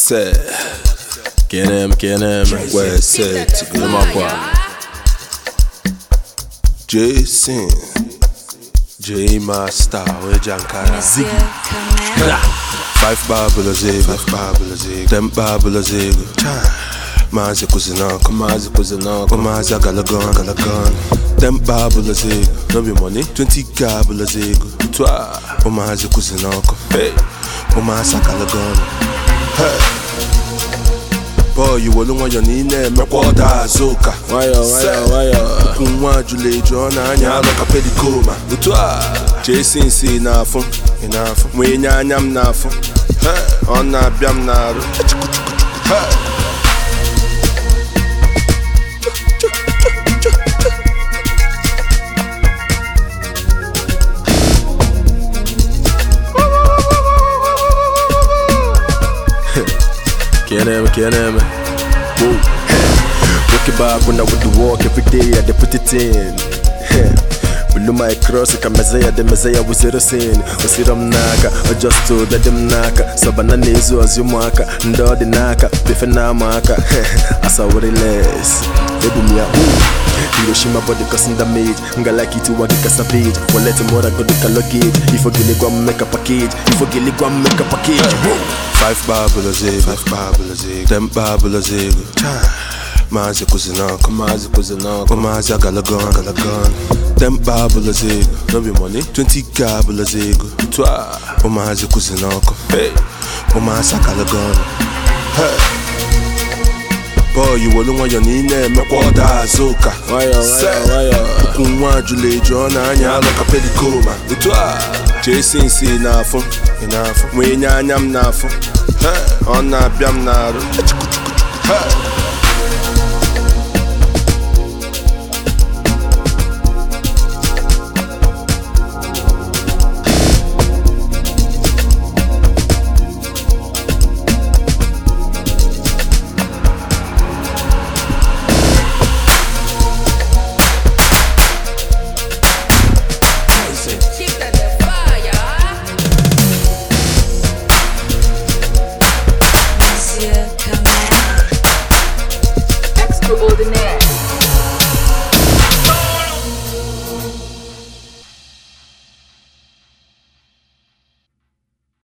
Say, KNM, West Set, Jason, J Master, Jankara, Ziggy, 5 Babula Zig, 10 Babula Zig, Mazi Kuzinako, Mazi Galagon, 10 Babula Zig, no be money, 20 Kabula Zig, Mazi Kuzinako, hey, Mazi Galagon, hey. Boy, you will want your name, my quarter Zoka. Why, Kunwa Julie John, and Yaka Pedicoma. Jason see enough, when Yam Nafo, on a Biam Naro. KNM. Whoa. Walking back when I would walk every day, I put it in. Below my cross, the Messiah was zero sin. Osiram Naka, or just to let them Naka. So bananezo as you marker, and all the Naka, Bifena Maka. As I worry less. Ebumia, Hiroshima body causing damage. Ngalaki to Wagika Savage. For letting more I go to Kalogate. If a Gilligram make a package, 5 Babula Zig, 10 Babula Zig, Mazi Kuzinako, Mazi Galagon, 10 Babula Zig, no be money, 20 Kabula Zig, Mazi Kuzinako, hey, Mazi Galagon, hey. Boy, you will want your name, my quarter Zoka. Why, Kunwa Julie John, and Yaka Pedicoma. Jason see enough, when Yam Nafo, on a Biam Naro. Extraordinaire.